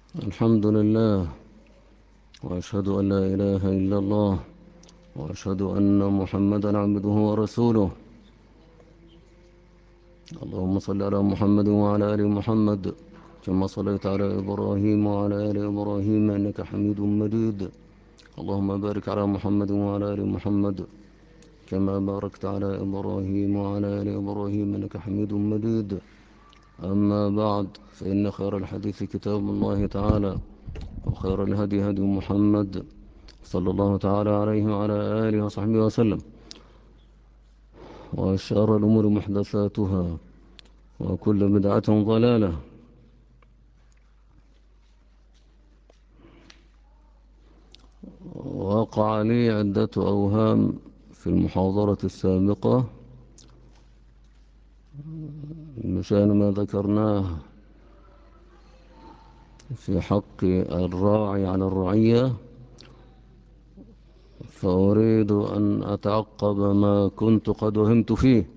الحمد لله، وأشهد أن لا إله إلا الله، وأشهد أن محمدا عبده ورسوله. اللهم صل على محمد وعلى آل محمد كما صليت على إبراهيم وعلى آل إبراهيم إنك حميد مجيد. اللهم بارك على محمد وعلى آل محمد كما باركت على إبراهيم وعلى آل إبراهيم إنك حميد مجيد. أما بعد، فإن خير الحديث كتاب الله تعالى، وخير الهدي هدي محمد صلى الله تعالى عليه وعلى آله وصحبه وسلم، وشر الأمور محدثاتها، وكل بدعة ضلالة. وقع لي عدة أوهام في المحاضرة السابقة بشأن ما ذكرناه في حق الراعي على الرعية، فأريد أن أتعقب ما كنت قد وهمت فيه.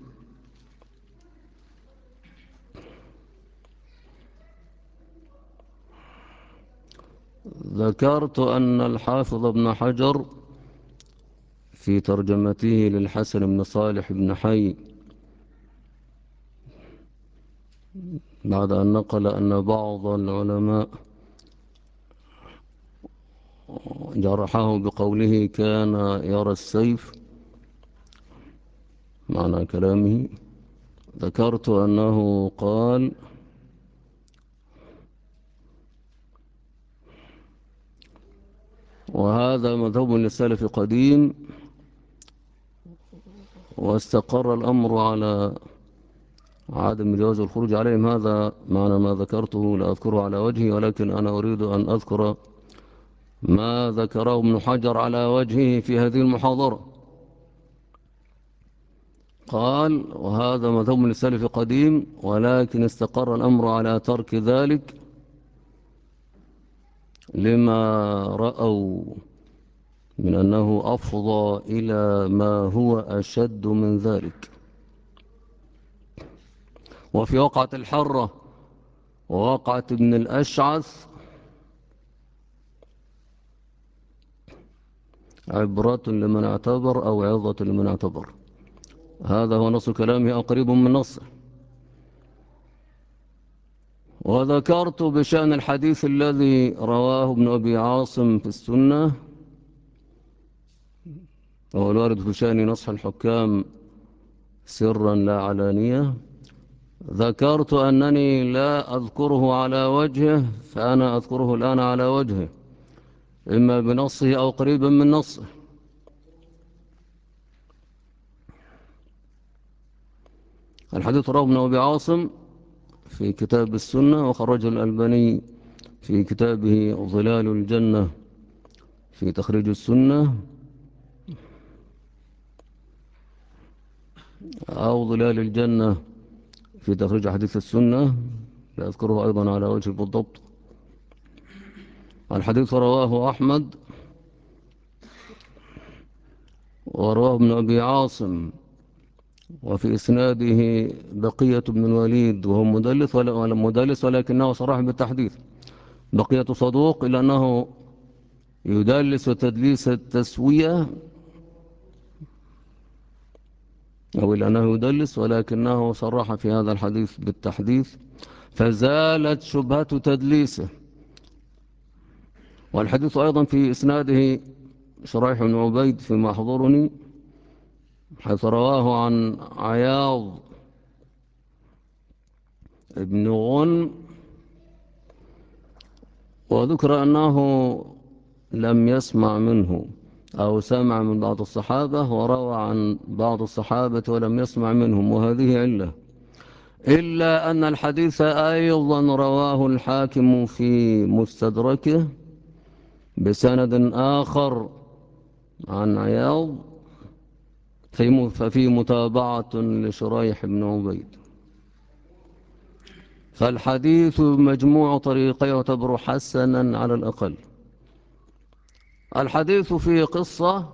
ذكرت أن الحافظ ابن حجر في ترجمته للحسن بن صالح بن حي، بعد أن نقل أن بعض العلماء جرحه بقوله كان يرى السيف معنى كلامه، ذكرت أنه قال: وهذا مذهب للسلف قديم، واستقر الأمر على عدم جواز الخروج عليهم. هذا معنى ما ذكرته لا أذكره على وجهه، ولكن أنا أريد أن أذكر ما ذكره ابن حجر على وجهه في هذه المحاضرة. قال: وهذا مذهب للسلف قديم، ولكن استقر الأمر على ترك ذلك لما رأوا من أنه أفضى إلى ما هو أشد من ذلك. وفي وقعة الحرة ووقعة ابن الأشعث عبرة لمن اعتبر أو عظة لمن اعتبر. هذا هو نص كلامه أو قريب من نصه. وذكرت بشأن الحديث الذي رواه ابن أبي عاصم في السنة، وهو الوارد في شأن نصح الحكام سرا لا علانية. ذكرت أنني لا أذكره على وجهه، فأنا أذكره الآن على وجهه، إما بنصه أو قريبا من نصه. الحديث رواه ابن أبي عاصم في كتاب السنة، وخرجه الألباني في كتابه ظلال الجنة في تخريج السنة، أو ظلال الجنة في تخريج حديث السنة، لا أذكره أيضا على وجه بالضبط. الحديث رواه أحمد، ورواه ابن أبي عاصم، وفي إسناده بقية بن الوليد، وهو مدلس ولكنه صراح بالتحديث. بقية صدوق، إلا أنه يدلس تدليس التسوية، أو إلا أنه يدلس ولكنه صرح في هذا الحديث بالتحديث، فزالت شبهة تدليسه. والحديث أيضا في إسناده شريح بن عبيد فيما أحضرني، حيث رواه عن عياض بن غن، وذكر أنه لم يسمع منه، أو سمع من بعض الصحابة وروى عن بعض الصحابة ولم يسمع منهم، وهذه علة. إلا أن الحديث أيضا رواه الحاكم في مستدركه بسند آخر عن عياض، ففي متابعة لشريح بن عبيد. فالحديث مجموع طريقي يعتبر حسنا على الأقل. الحديث في قصة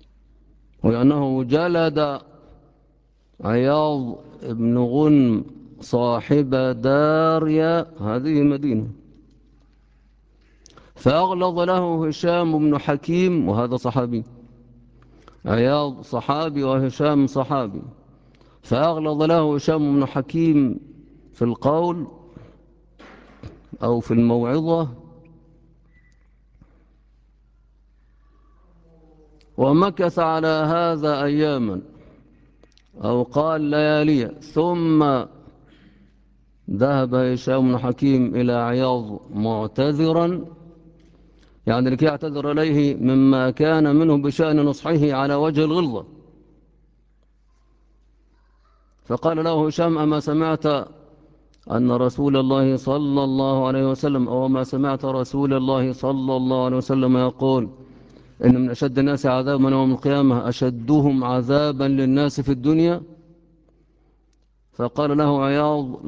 ولأنه جلد عياض بن غنم صاحب داريا، هذه مدينة، فأغلظ له هشام بن حكيم، وهذا صحابي، عياض صحابي وهشام صحابي، فأغلظ له هشام بن حكيم في القول أو في الموعظة، ومكث على هذا أياما أو قال لياليا، ثم ذهب هشام بن حكيم إلى عياض معتذرا، يعني لكي يعتذر إليه مما كان منه بشأن نصحه على وجه الغلظة. فقال له هشام: أما سمعت أن رسول الله صلى الله عليه وسلم، أو ما سمعت رسول الله صلى الله عليه وسلم يقول إن من أشد الناس عذابا يوم القيامة أشدهم عذابا للناس في الدنيا؟ فقال له عياض: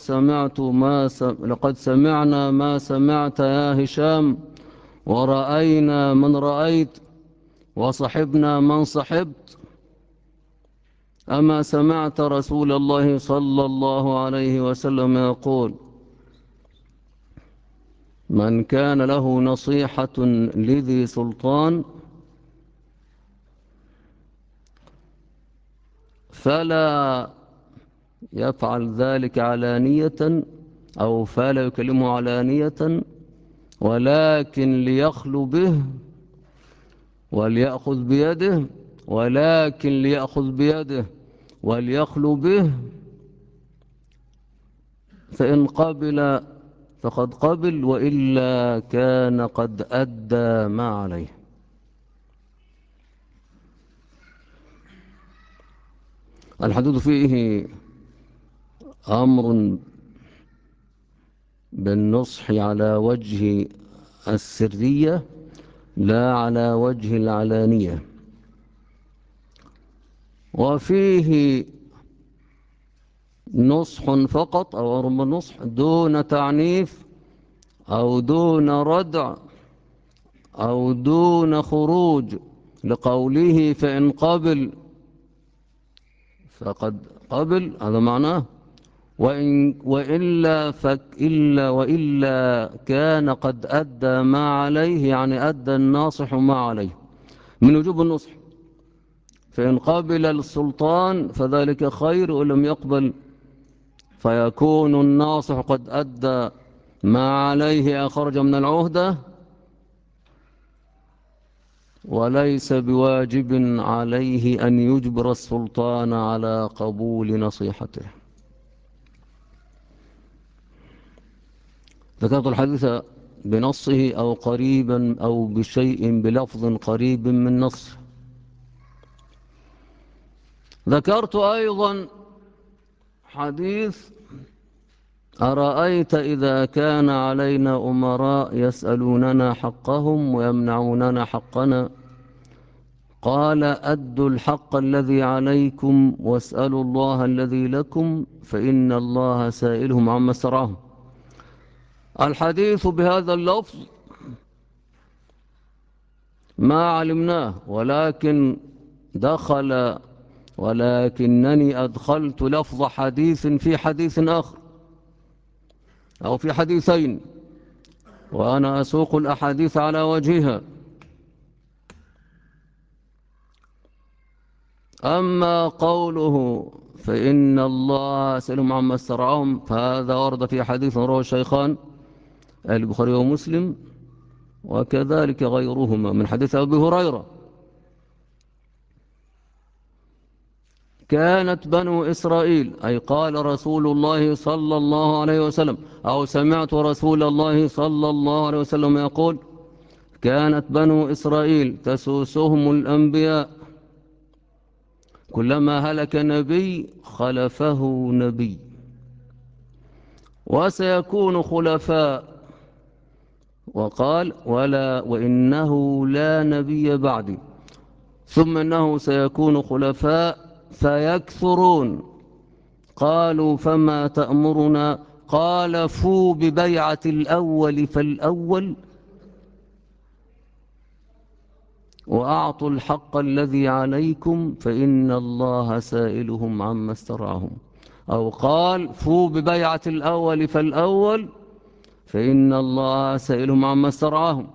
لقد سمعنا ما سمعت يا هشام، ورأينا من رأيت، وصحبنا من صحبت. أما سمعت رسول الله صلى الله عليه وسلم يقول: من كان له نصيحة لذي سلطان فلا يفعل ذلك علانية، أو فلا يكلمه علانية، ولكن ليخلو به وليأخذ بيده، ولكن ليأخذ بيده وليخلو به، فإن قبل فقد قبل، وإلا كان قد أدى ما عليه. الحديث فيه أمر بالنصح على وجه السرية لا على وجه العلانية، وفيه نصح فقط أو رب نصح دون تعنيف أو دون ردع أو دون خروج، لقوله فإن قبل فقد قبل، هذا معناه، وإلا كان قد أدى ما عليه، يعني أدى الناصح ما عليه من وجوب النصح. فإن قبل السلطان فذلك خير، ولم يقبل فيكون الناصح قد أدى ما عليه أخرج من العهدة، وليس بواجب عليه أن يجبر السلطان على قبول نصيحته. ذكرت الحديث بنصه أو قريبا أو بشيء بلفظ قريب من نصه. ذكرت أيضا حديث: أرأيت إذا كان علينا أمراء يسألوننا حقهم ويمنعوننا حقنا، قال: أدوا الحق الذي عليكم واسألوا الله الذي لكم، فإن الله سائلهم عما استرعاهم. الحديث بهذا اللفظ ما علمناه، ولكنني أدخلت لفظ حديث في حديث آخر أو في حديثين، وأنا أسوق الأحاديث على وجهها. أما قوله فإن الله سألهم عما استرعاهم، فهذا ورد في حديث رواه الشيخان البخاري ومسلم، وكذلك غيرهما من حديث أبي هريرة: كانت بنو إسرائيل، أي قال رسول الله صلى الله عليه وسلم، أو سمعت رسول الله صلى الله عليه وسلم يقول: كانت بنو إسرائيل تسوسهم الأنبياء، كلما هلك نبي خلفه نبي، وسيكون خلفاء، وقال: وإنه لا نبي بعدي، ثم إنه سيكون خلفاء فيكثرون. قالوا: فما تأمرنا؟ قال: فوا ببيعة الأول فالأول، وأعطوا الحق الذي عليكم، فإن الله سائلهم عما استرعهم. أو قال فوا ببيعة الأول فالأول فإن الله سائلهم عما استرعاهم.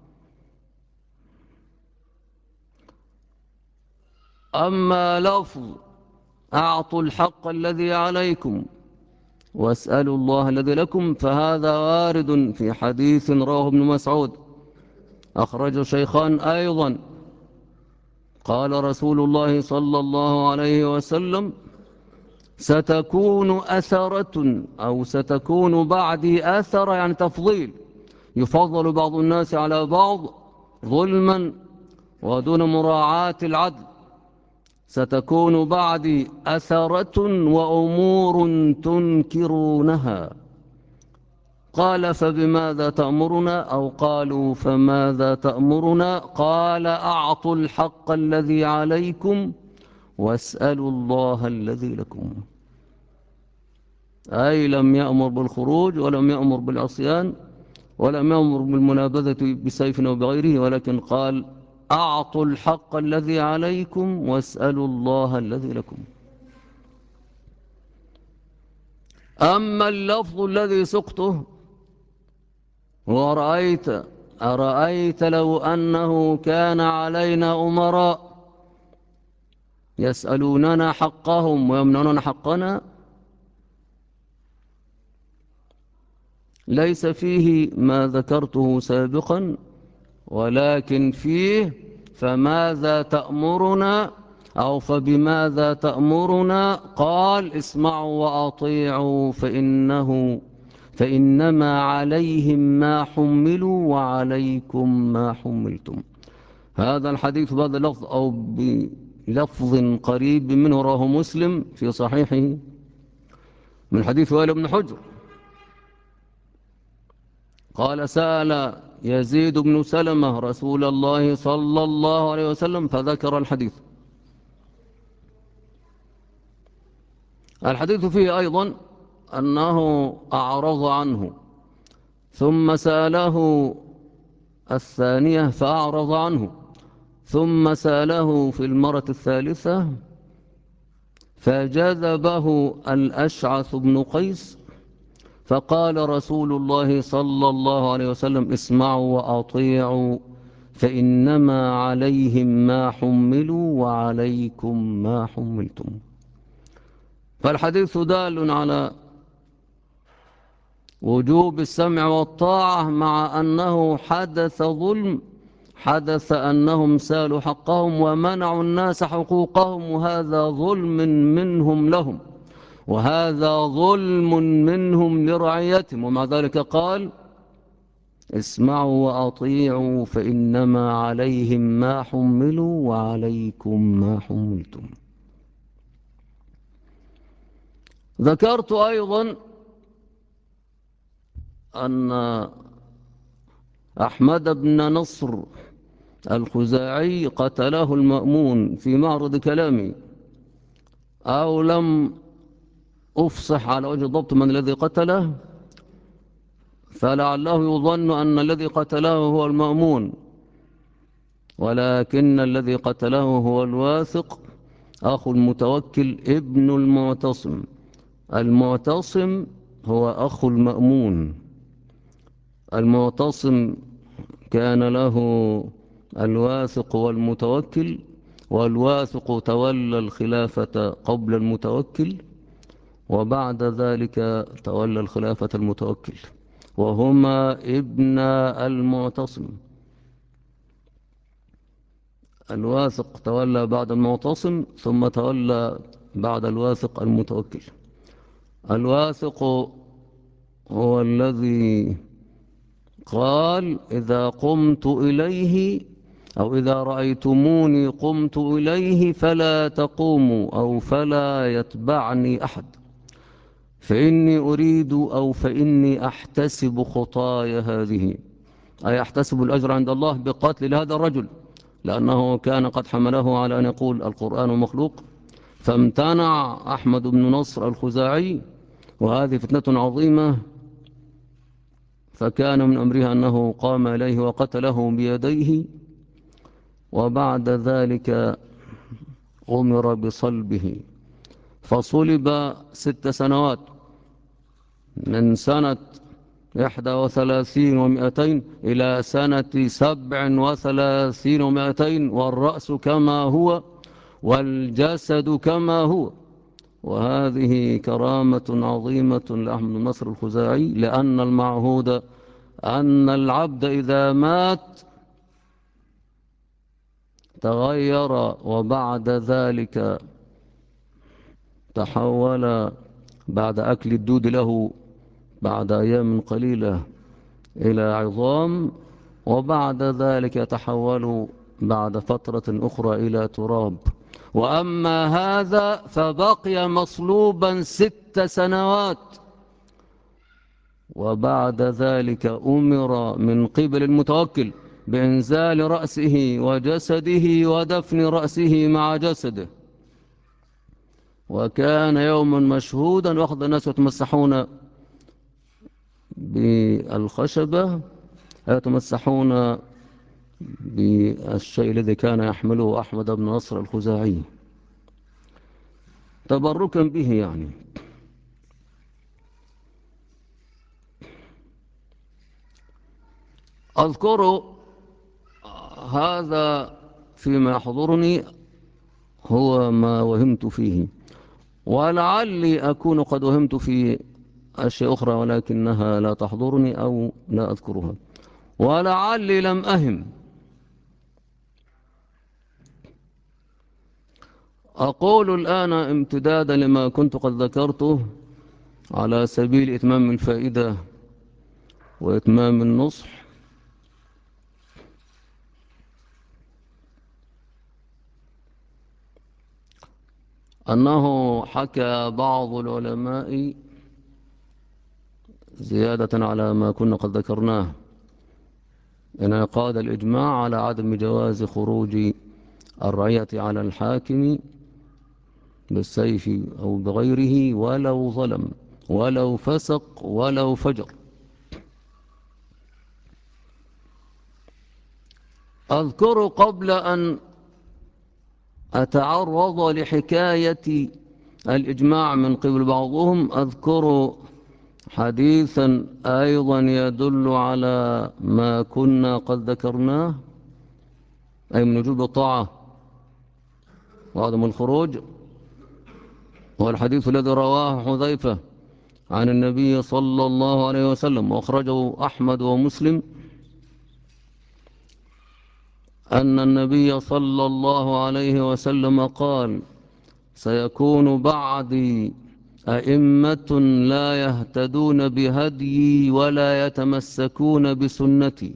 أما لفظ أعطوا الحق الذي عليكم واسألوا الله الذي لكم فهذا وارد في حديث رواه ابن مسعود أخرجه الشيخان أيضا. قال رسول الله صلى الله عليه وسلم ستكون أثرة أو ستكون بعدي أثرة، يعني تفضيل، يفضل بعض الناس على بعض ظلما ودون مراعاة العدل. ستكون بعدي أثرة وأمور تنكرونها. قال فبماذا تأمرنا؟ أو قالوا فماذا تأمرنا؟ قال أعطوا الحق الذي عليكم واسألوا الله الذي لكم. أي لم يأمر بالخروج ولم يأمر بالعصيان ولم يأمر بالمنابذة بسيف أو بغيره، ولكن قال أعطوا الحق الذي عليكم واسألوا الله الذي لكم. أما اللفظ الذي سقته ورأيت أرأيت لو أنه كان علينا أمراء يسألوننا حقهم ويمنعون حقنا، ليس فيه ما ذكرته سابقا، ولكن فيه فماذا تأمرنا أو فبماذا تأمرنا؟ قال اسمعوا وأطيعوا فإنما عليهم ما حملوا وعليكم ما حملتم. هذا الحديث بهذا اللفظ أو بلفظ قريب منه رواه مسلم في صحيحه من حديث وائل بن حجر قال سأل يزيد بن سلمة رسول الله صلى الله عليه وسلم فذكر الحديث. الحديث فيه أيضا أنه أعرض عنه ثم سأله الثانية فأعرض عنه ثم سأله في المرة الثالثة فجذبه الأشعث بن قيس فقال رسول الله صلى الله عليه وسلم اسمعوا وأطيعوا فإنما عليهم ما حملوا وعليكم ما حملتم. فالحديث دال على وجوب السمع والطاعة، مع أنه حدث ظلم، حدث أنهم سالوا حقهم ومنعوا الناس حقوقهم، وهذا ظلم منهم لهم وهذا ظلم منهم لرعيتهم، ومع ذلك قال اسمعوا وأطيعوا فإنما عليهم ما حملوا وعليكم ما حملتم. ذكرت أيضا أن أحمد بن نصر الخزاعي قتله المأمون في معرض كلامي، أو لم أفصح على وجه الضبط من الذي قتله، فلعله يظن أن الذي قتله هو المأمون، ولكن الذي قتله هو الواثق أخو المتوكل ابن المعتصم. المعتصم هو أخو المأمون. المعتصم كان له الواثق والمتوكل، والواثق تولى الخلافة قبل المتوكل، وبعد ذلك تولى الخلافة المتوكل، وهما ابن المعتصم. الواثق تولى بعد المعتصم ثم تولى بعد الواثق المتوكل. الواثق هو الذي قال إذا قمت إليه أو إذا رأيتموني قمت إليه فلا تقوموا أو فلا يتبعني أحد، فإني أريد أو فإني أحتسب خطايا هذه، أي أحتسب الأجر عند الله بقتل هذا الرجل، لأنه كان قد حمله على أن يقول القرآن مخلوق، فامتنع أحمد بن نصر الخزاعي، وهذه فتنة عظيمة، فكان من أمرها أنه قام إليه وقتله بيديه، وبعد ذلك أمر بصلبه. فصلب 6 سنوات، من سنة 31 و200 إلى سنة 37 و200، والرأس كما هو والجسد كما هو. وهذه كرامة عظيمة لأحمد بن نصر الخزاعي، لأن المعهود أن العبد إذا مات تغير، وبعد ذلك تحول بعد أكل الدود له بعد أيام قليلة إلى عظام، وبعد ذلك يتحول بعد فترة أخرى إلى تراب. وأما هذا فبقي مصلوبا 6 سنوات، وبعد ذلك أمر من قبل المتوكل بإنزال رأسه وجسده ودفن رأسه مع جسده. وكان يوما مشهودا، وأخذ الناس يتمسحون بالخشبة، يتمسحون بالشيء الذي كان يحمله أحمد بن نصر الخزاعي تبركا به يعني. أذكر هذا فيما يحضرني هو ما وهمت فيه، ولعلي أكون قد وهمت في أشياء أخرى ولكنها لا تحضرني أو لا أذكرها، ولعلي لم أهم. أقول الآن امتدادا لما كنت قد ذكرته على سبيل إتمام الفائدة وإتمام النصح، أنه حكى بعض العلماء زيادة على ما كنا قد ذكرناه انعقاد الإجماع على عدم جواز خروج الرعية على الحاكم بالسيف أو بغيره ولو ظلم ولو فسق ولو فجر. أذكر قبل أن أتعرض لحكاية الإجماع من قبل بعضهم، أذكر حديثا أيضا يدل على ما كنا قد ذكرناه، أي من وجوب الطاعة وعدم الخروج. هو الحديث الذي رواه حذيفة عن النبي صلى الله عليه وسلم، وأخرجه أحمد ومسلم، أن النبي صلى الله عليه وسلم قال: سيكون بعدي أئمة لا يهتدون بهديي ولا يتمسكون بسنتي،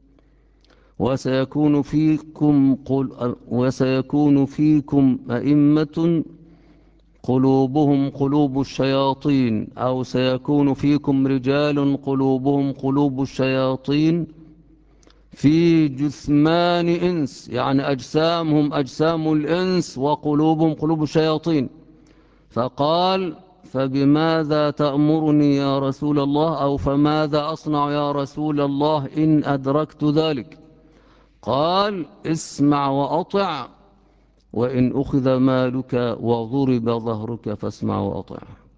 وسيكون فيكم أئمة قلوبهم قلوب الشياطين، أو سيكون فيكم رجال قلوبهم قلوب الشياطين في جثمان إنس، يعني أجسامهم أجسام الإنس وقلوبهم قلوب الشياطين. فقال: فبماذا تأمرني يا رسول الله، أو فماذا أصنع يا رسول الله إن أدركت ذلك؟ قال: اسمع وأطع، وإن أخذ مالك وضرب ظهرك فاسمع وأطع.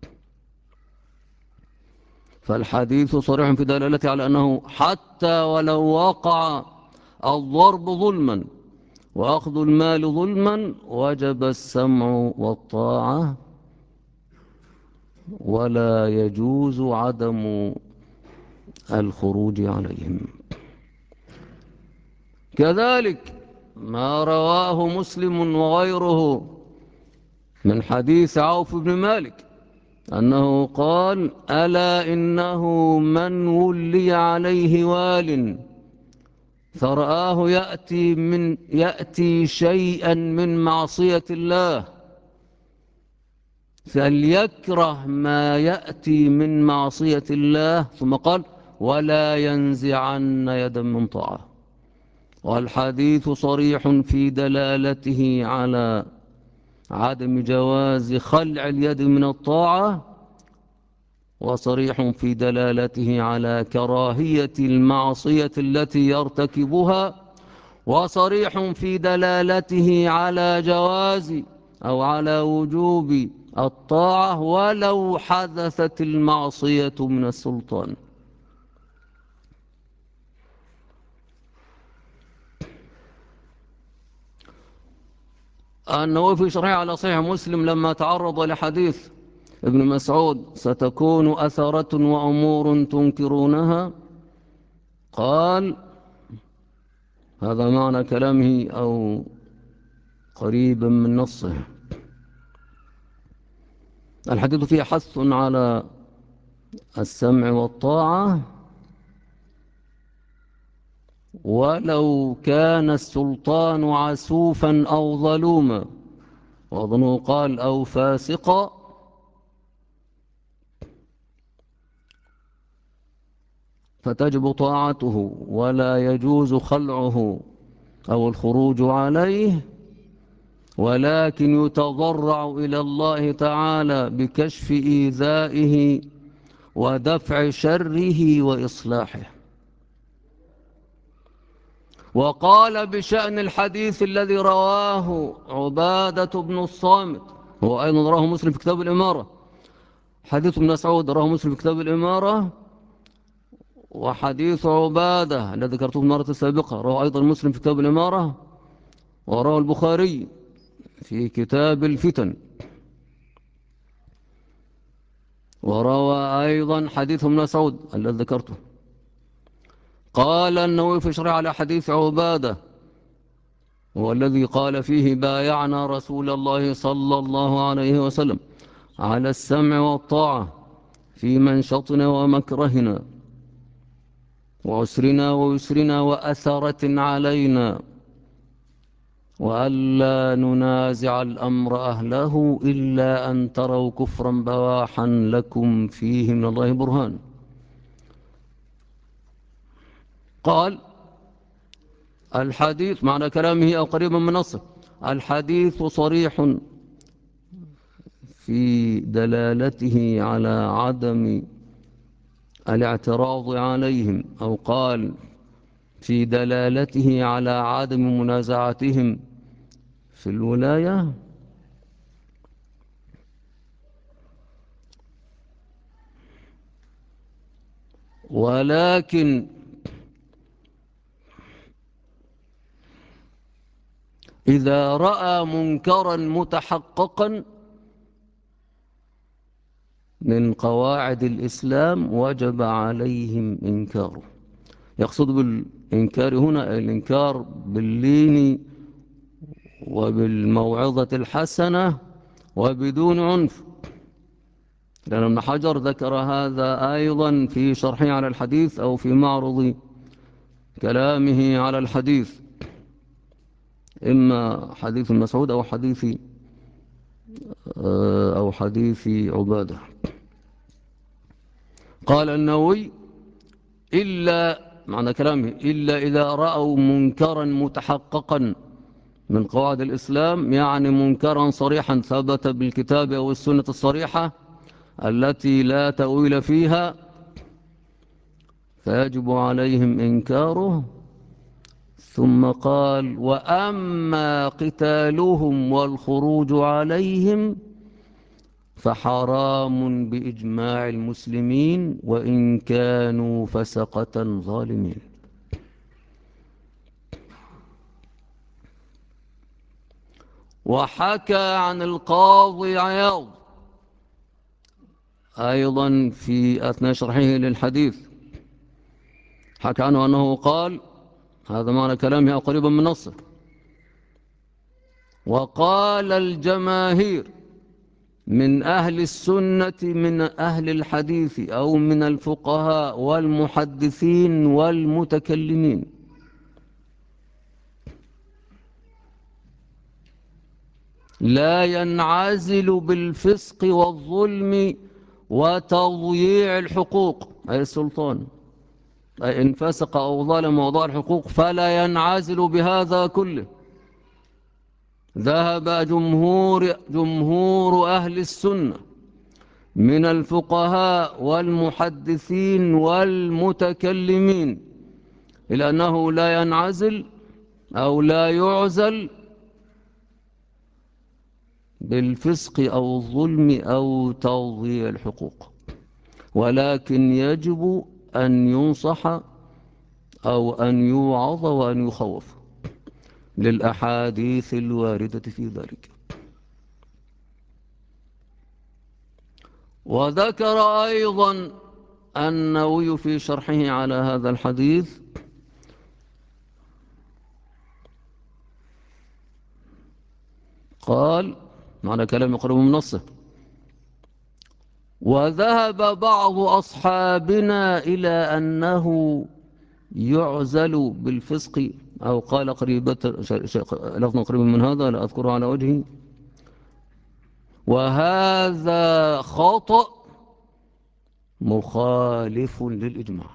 فالحديث صريح في دلالته على أنه حتى ولو وقع الضرب ظلما وأخذ المال ظلما وجب السمع والطاعة، ولا يجوز عدم الخروج عليهم. كذلك ما رواه مسلم وغيره من حديث عوف بن مالك أنه قال: ألا إنه من ولي عليه وال فرآه يأتي شيئا من معصية الله فليكره ما يأتي من معصية الله، ثم قال: ولا ينزعن يدا من طاعة. والحديث صريح في دلالته على عدم جواز خلع اليد من الطاعة، وصريح في دلالته على كراهية المعصية التي يرتكبها، وصريح في دلالته على جواز أو على وجوب الطاعة ولو حدثت المعصية من السلطان. النووي في شرحه على صحيح مسلم لما تعرض لحديث ابن مسعود ستكون أثرة وأمور تنكرونها، قال هذا معنى كلامه أو قريبا من نصه: الحديث فيه حث على السمع والطاعة ولو كان السلطان عسوفا أو ظلوما، وأظنه قال أو فاسقا، فتجب طاعته ولا يجوز خلعه أو الخروج عليه، ولكن يتضرع إلى الله تعالى بكشف إيذائه ودفع شره وإصلاحه. وقال بشأن الحديث الذي رواه عبادة بن الصامت، هو أيضا رواه مسلم في كتاب الإمارة، حديث ابن مسعود رواه مسلم في كتاب الإمارة، وحديث عبادة الذي ذكرته في المرة السابقة رواه أيضا مسلم في كتاب الإمارة، ورواه البخاري في كتاب الفتن، وروى أيضا حديث ابن مسعود الذي ذكرته. قال النووي في شرح على حديث عبادة، هو الذي قال فيه بايعنا رسول الله صلى الله عليه وسلم على السمع والطاعة في منشطنا ومكرهنا وعسرنا ويسرنا وأثرة علينا، وألا ننازع الأمر أهله إلا أن تروا كفرا بواحا لكم فيه من الله برهان. قال الحديث معنى كلامه أو قريبا من نصه: الحديث صريح في دلالته على عدم الاعتراض عليهم، أو قال في دلالته على عدم منازعتهم في الولاية، ولكن إذا رأى منكرا متحققا من قواعد الإسلام وجب عليهم إنكاره. يقصد بالإنكار هنا الإنكار باللين وبالموعظة الحسنة وبدون عنف، لأن ابن حجر ذكر هذا أيضا في شرحه على الحديث أو في معرض كلامه على الحديث، إما حديث مسعود أو حديث عبادة. قال النووي إلا معنى كلامه إلا إذا رأوا منكرا متحققا من قواعد الإسلام، يعني منكرا صريحا ثبت بالكتاب أو السنة الصريحة التي لا تأويل فيها، فيجب عليهم إنكاره. ثم قال وأما قتالهم والخروج عليهم فحرام بإجماع المسلمين وإن كانوا فسقة ظالمين. وحكى عن القاضي عياض أيضا في أثناء شرحه للحديث، حكى عنه أنه قال هذا معنى كلامه أو قريبا من نصه: وقال الجماهير من أهل السنة من أهل الحديث أو من الفقهاء والمحدثين والمتكلمين لا ينعزل بالفسق والظلم وتضييع الحقوق، أي السلطان، أي إن فسق أو ظلم وضاع الحقوق فلا ينعزل بهذا كله. ذهب جمهور أهل السنة من الفقهاء والمحدثين والمتكلمين إلى أنه لا ينعزل أو لا يعزل بالفسق أو الظلم أو تضييع الحقوق، ولكن يجب أن ينصح أو أن يوعظ وأن يخوف للأحاديث الواردة في ذلك. وذكر أيضا النووي في شرحه على هذا الحديث قال، معنى كلام يقرب من نصه: وذهب بعض أصحابنا إلى أنه يعزل بالفسق، أو قال قريبة لفظ قريب من هذا لا أذكره على وجهه، وهذا خطأ مخالف للإجماع.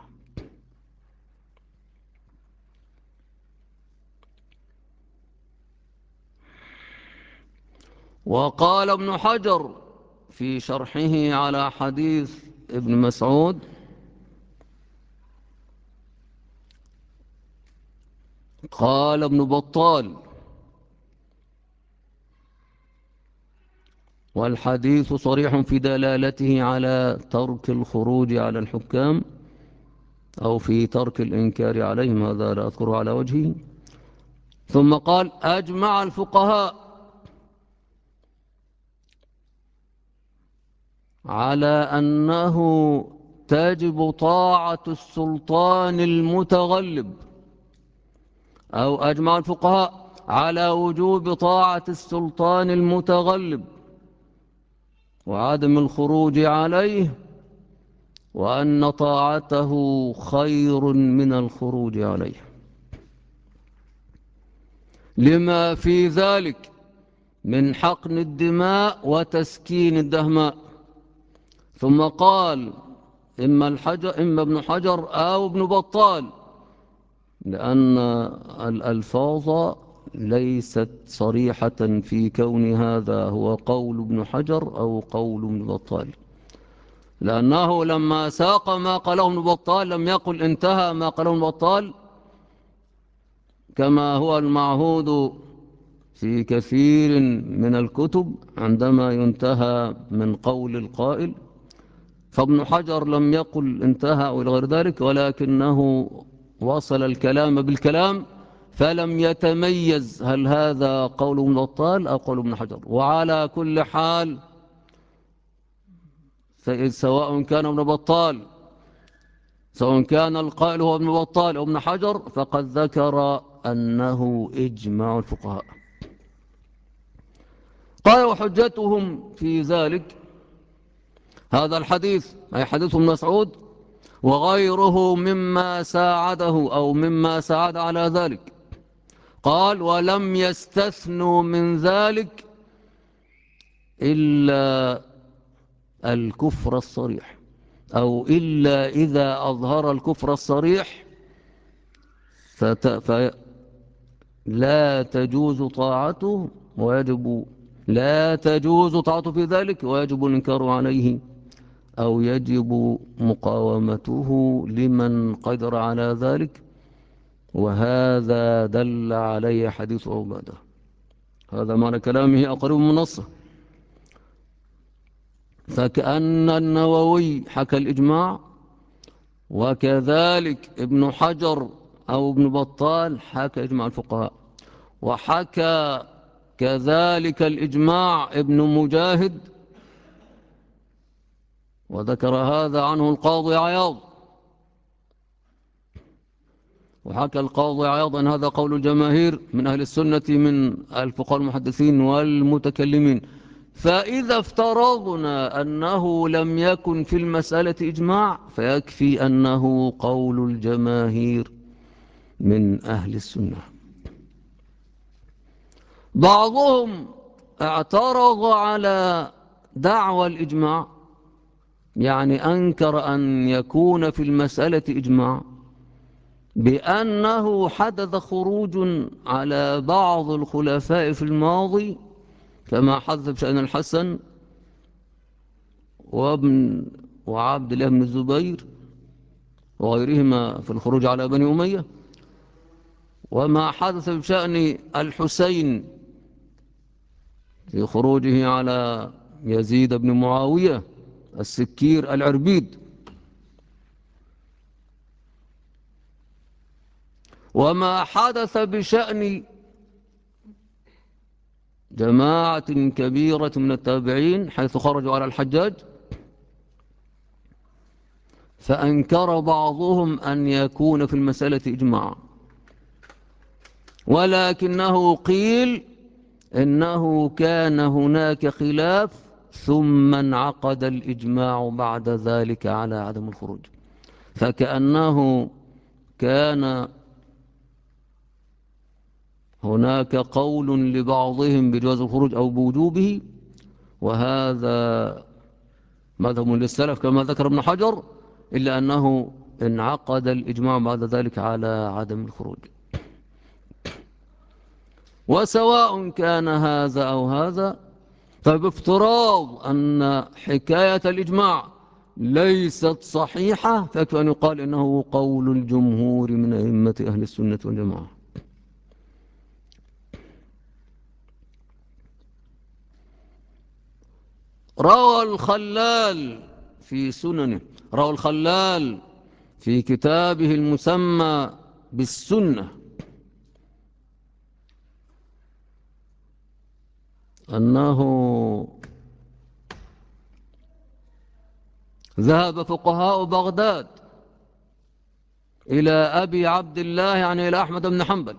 وقال ابن حجر في شرحه على حديث ابن مسعود: قال ابن بطال: والحديث صريح في دلالته على ترك الخروج على الحكام أو في ترك الإنكار عليهم، هذا لا أذكره على وجهه. ثم قال: أجمع الفقهاء على أنه تجب طاعة السلطان المتغلب، أو أجمع الفقهاء على وجوب طاعة السلطان المتغلب وعدم الخروج عليه، وأن طاعته خير من الخروج عليه، لما في ذلك من حقن الدماء وتسكين الدهماء. ثم قال: إما ابن حجر أو ابن بطال، لأن الألفاظ ليست صريحة في كون هذا هو قول ابن حجر أو قول ابن بطال، لأنه لما ساق ما قاله ابن بطال لم يقل انتهى ما قاله ابن بطال كما هو المعهود في كثير من الكتب عندما ينتهى من قول القائل. فابن حجر لم يقل انتهى أو غير ذلك، ولكنه وصل الكلام بالكلام، فلم يتميز هل هذا قول ابن بطال أو قول ابن حجر. وعلى كل حال سواء كان ابن بطال، سواء كان القائل هو ابن بطال أو ابن حجر، فقد ذكر أنه إجماع الفقهاء. قال: وحجتهم في ذلك هذا الحديث، أي حديث ابن مسعود، وغيره مما ساعده أو مما ساعد على ذلك. قال: ولم يستثنوا من ذلك إلا الكفر الصريح، أو إلا إذا أظهر الكفر الصريح فلا تجوز طاعته ويجب لا تجوز طاعته في ذلك ويجب الإنكار عليه، أو يجب مقاومته لمن قدر على ذلك. وهذا دل عليه حديث عبادة. هذا معنى كلامه أقرب من نصه. فكأن النووي حكى الإجماع، وكذلك ابن حجر أو ابن بطال حكى إجماع الفقهاء، وحكى كذلك الإجماع ابن مجاهد، وذكر هذا عنه القاضي عياض. وحكى القاضي عياض أن هذا قول الجماهير من أهل السنة من الفقهاء المحدثين والمتكلمين. فإذا افترضنا أنه لم يكن في المسألة إجماع، فيكفي أنه قول الجماهير من أهل السنة. بعضهم اعترض على دعوى الإجماع، يعني أنكر أن يكون في المسألة إجماع، بأنه حدث خروج على بعض الخلفاء في الماضي، كما حدث بشأن الحسن وعبد الله بن الزبير وغيرهما في الخروج على بني أمية، وما حدث بشأن الحسين في خروجه على يزيد بن معاوية السكير العربيد. وما حدث بشأن جماعة كبيرة من التابعين حيث خرجوا على الحجاج، فأنكر بعضهم أن يكون في المسألة إجماع، ولكنه قيل إنه كان هناك خلاف ثم انعقد الإجماع بعد ذلك على عدم الخروج، فكأنه كان هناك قول لبعضهم بجواز الخروج أو بوجوبه، وهذا مذهب للسلف كما ذكر ابن حجر، إلا أنه انعقد الإجماع بعد ذلك على عدم الخروج. وسواء كان هذا أو هذا، فبافتراض أن حكاية الإجماع ليست صحيحة، فيكفي أن يقال إنه قول الجمهور من أئمة أهل السنة والجماعة. روى الخلال في سننه، روى الخلال في كتابه المسمى بالسنة أنه ذهب فقهاء بغداد إلى أبي عبد الله يعني إلى أحمد بن حنبل،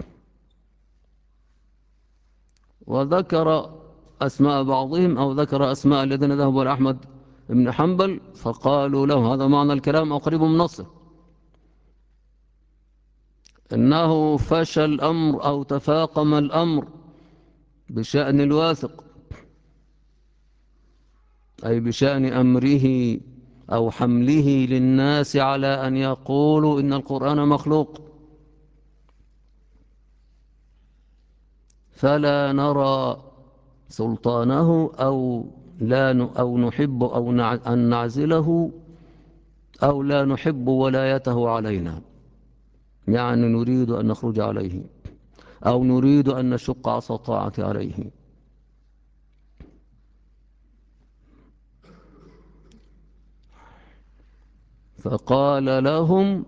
وذكر أسماء بعضهم أو ذكر أسماء الذين ذهبوا إلى أحمد بن حنبل، فقالوا له هذا معنى الكلام أو قريب من نصه، إنه فشى الأمر أو تفاقم الأمر بشأن الواثق، أي بشأن أمره أو حمله للناس على أن يقولوا إن القرآن مخلوق، فلا نرى سلطانه أو أو نحب أو أن نعزله أو لا نحب ولايته علينا، يعني نريد أن نخرج عليه أو نريد أن نشق عصا الطاعة عليه. فقال لهم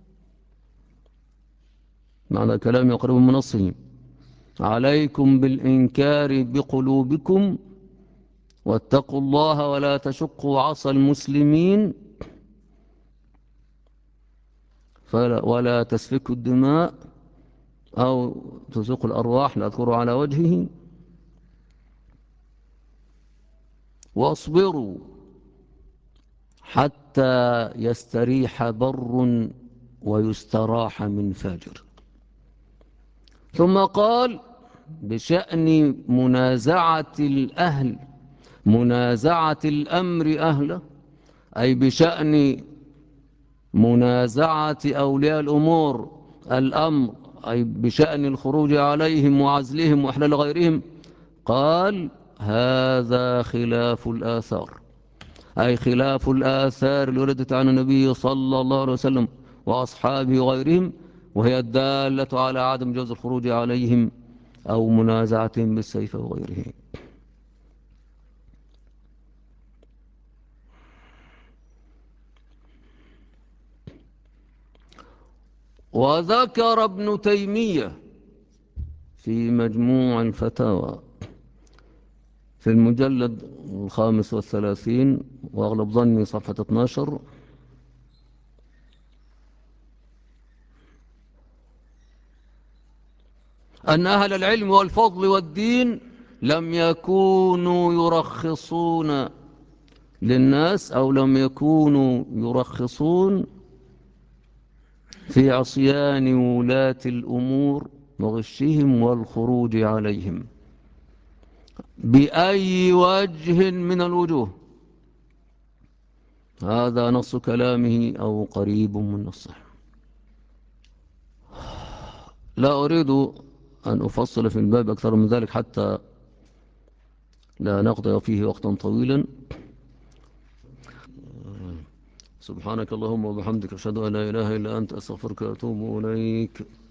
معنى كلام يقرب من نصه: عليكم بالإنكار بقلوبكم، واتقوا الله ولا تشقوا عصا المسلمين، ولا تسفكوا الدماء أو تزقوا الأرواح، لا تذكروا على وجهه، واصبروا حتى يستريح بر ويستراح من فاجر. ثم قال بشأن منازعة الأهل، منازعة الأمر أهله، أي بشأن منازعة أولياء الأمور الأمر، أي بشأن الخروج عليهم وعزلهم وإحلال غيرهم، قال هذا خلاف الآثار، أي خلاف الآثار اللي وردت عن النبي صلى الله عليه وسلم وأصحابه وغيرهم، وهي الدالة على عدم جواز الخروج عليهم أو منازعتهم بالسيف وغيره. وذكر ابن تيمية في مجموع الفتاوى في المجلد 35 وأغلب ظني صفحة 12: أن أهل العلم والفضل والدين لم يكونوا يرخصون للناس أو لم يكونوا يرخصون في عصيان ولاة الأمور وغشهم والخروج عليهم بأي وجه من الوجوه. هذا نص كلامه أو قريب من نصه. لا أريد أن أفصل في الباب أكثر من ذلك حتى لا نقضي فيه وقتا طويلا. سبحانك اللهم وبحمدك أشهد أن لا إله إلا أنت أستغفرك وأتوب إليك.